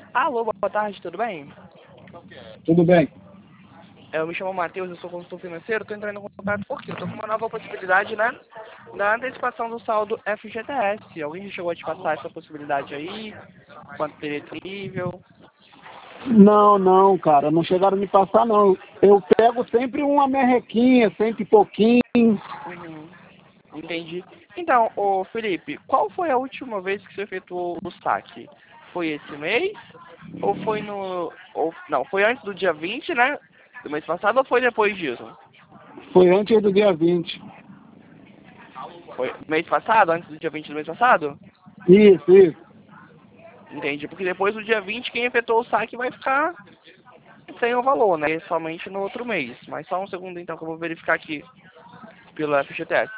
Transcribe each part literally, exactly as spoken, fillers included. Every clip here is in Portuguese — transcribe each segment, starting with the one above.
Alô, boa tarde, tudo bem? Tudo bem. Eu me chamo Matheus, eu sou consultor financeiro, estou entrando em contato porque eu estou com uma nova possibilidade, né? Da antecipação do saldo F G T S. Alguém já chegou a te passar essa possibilidade aí? Quanto teria disponível? Não, não, cara, não chegaram a me passar, não. Eu pego sempre uma merrequinha, cento e pouquinho. Uhum, entendi. Então, ô Felipe, qual foi a última vez que você efetuou o saque? Foi esse mês? Ou foi no... Ou, não, foi antes do dia vinte, né? Do mês passado ou foi depois disso? Foi antes do dia vinte. Foi mês passado, antes do dia vinte do mês passado? Isso, isso. Entendi, porque depois do dia vinte quem efetuou o saque vai ficar sem o valor, né? Somente no outro mês. Mas só um segundo então que eu vou verificar aqui pelo F G T S.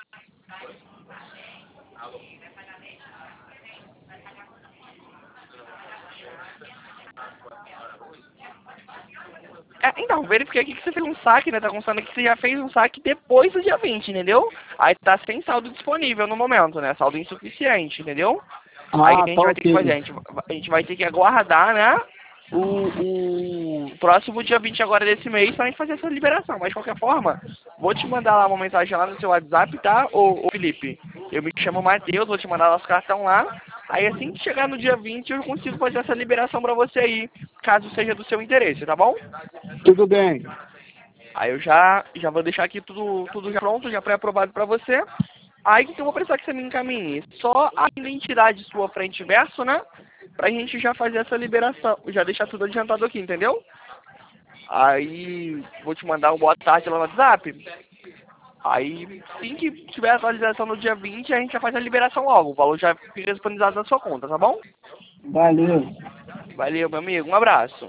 É, então, verifiquei aqui que você fez um saque, né? Tá constando que você já fez um saque depois do dia vinte, entendeu? Aí tá sem saldo disponível no momento, né? Saldo insuficiente, entendeu? Aí o Ah, que a tá gente vai ter que fazer? ok. A gente, a gente vai ter que aguardar, né? O, o próximo dia vinte agora desse mês pra gente fazer essa liberação. Mas de qualquer forma, vou te mandar lá uma mensagem lá no seu WhatsApp, tá, ô, ô Felipe? Eu me chamo Matheus, vou te mandar lá os cartão lá. Aí assim que chegar no dia vinte eu consigo fazer essa liberação pra você aí, caso seja do seu interesse, tá bom? Tudo bem. Aí eu já, já vou deixar aqui tudo, tudo já pronto, já pré-aprovado pra você. Aí o que eu vou precisar que você me encaminhe? Só a identidade sua frente e verso, né? Pra gente já fazer essa liberação, já deixar tudo adiantado aqui, entendeu? Aí vou te mandar um boa tarde lá no WhatsApp. Aí, assim que tiver a atualização no dia vinte, a gente já faz a liberação logo. O valor já fica disponibilizado na sua conta, tá bom? Valeu. Valeu, meu amigo. Um abraço.